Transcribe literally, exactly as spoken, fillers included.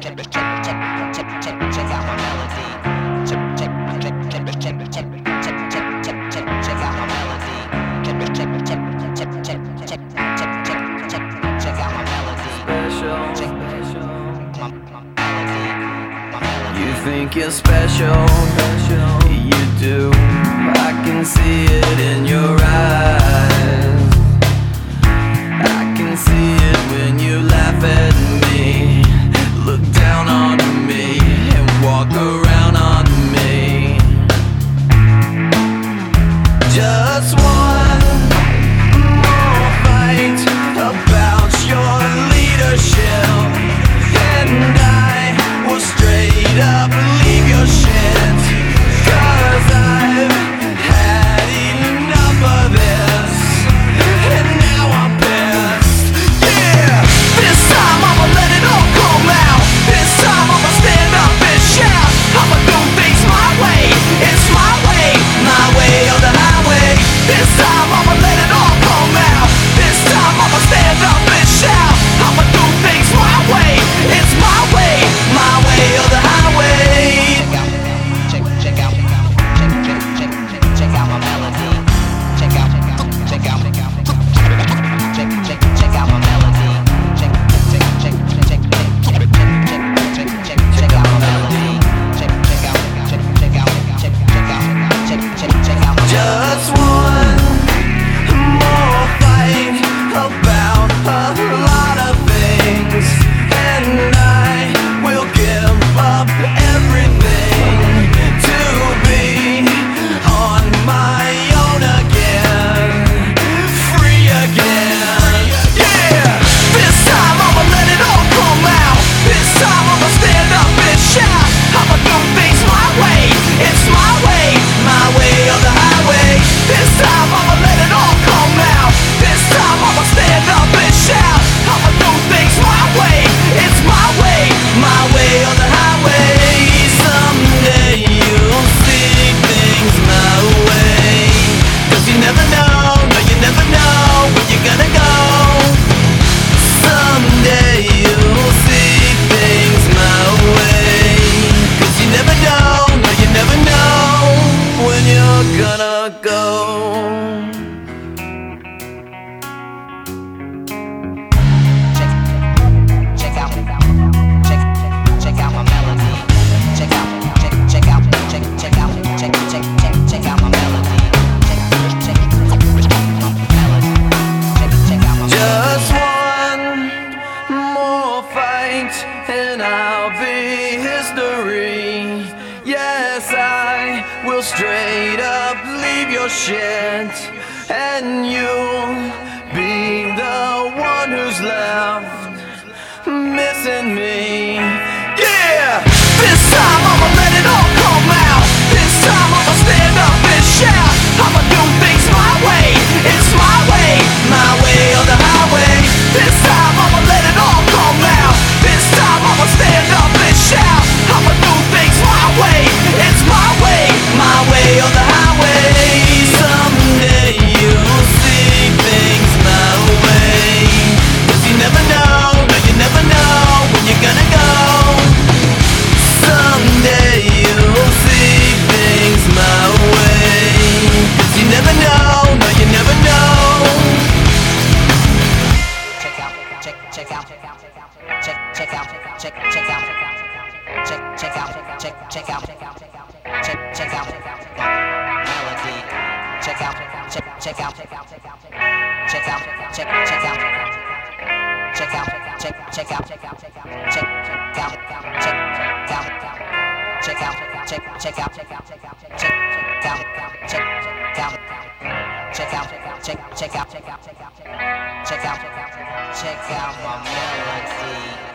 You think you're special, you do. I can see it in your eyes. I can see it when you laugh at me, look down on me, and walk around on me. Just one more fight about your leadership, and I will straight up leave your shit. Cause I've had enough of this, and now I'm pissed. Yeah, this time I'ma let it all come out. This time I'ma stand up and shout. I'ma do things my way, it's my way, my way or the highway. This time I'ma let it all come out. This time I'ma stand up and shout. I'ma do things my way, it's my way, my way or the highway. Check out, check out, check, check, check, check, check out my melody. Check out, check out, check out, check, check, check out my melody. Check, check, check, check, check, check, check, check, check, check out my melody. Check, check out, check, check out, check, check out, check, check, check out my melody. Just one more fight about a lot of things, and I will give up everything to be on my own again, free again. Yeah, this time I'ma let it all come out. This time I'ma stand up and shout. I'ma do things my way, it's my way, my way or the highway. This time I'ma let it all come out. This time I'ma stand up and shout. I'ma do things my way, it's my way, my way or the highway. Someday you'll see things my way. Cause you never know, no you never know where you're gonna go. Someday you'll see things my way. Cause you never know, no you never know when you're gonna go. Check out, check, check out my melody. Check out, check, check out, check, check out, check, check, check, check out my melody. Check, check, check my melody. Check, check out my melody. Just one more fight, and I'll be history. Yes, I will straight up leave your shit, and you'll be the one who's left missing me. Yeah, this time I'ma let it all come out. This time I'ma stand up and shout. I'ma do things my way, it's my way, my way or the highway. This time I'ma let it all come out. This time I'ma stand up and shout. I'ma do things my way, it's my way, my way or the highway. Someday you'll see things my way. Cause you never know, no you never know when you're gonna go. Someday you'll see things my way. Cause you never know, no you never know. Check out, check, check out, check, check out, check, check out, check, check out, check, check out, check, check out melody. Check out, check, check out, check out, check out, check, check out, check, check out, check out, check, check out, check, check out, check, check out, check out, check, check out, check out, check out, check out, check, check out, check out, check, check out, check out, check out, check out, check out my melody.